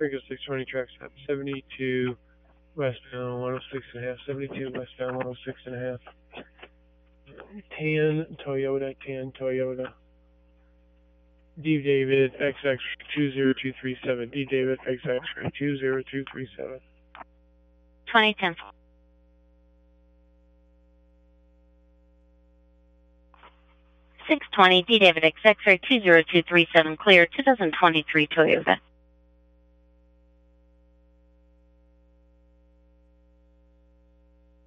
Franco 620 track stop 72 westbound 106.5, 72 westbound 106.5. Tan Toyota. D David XX 20237. D David XX 20237. 2010. 620 D David XX 20237 clear 2023 Toyota.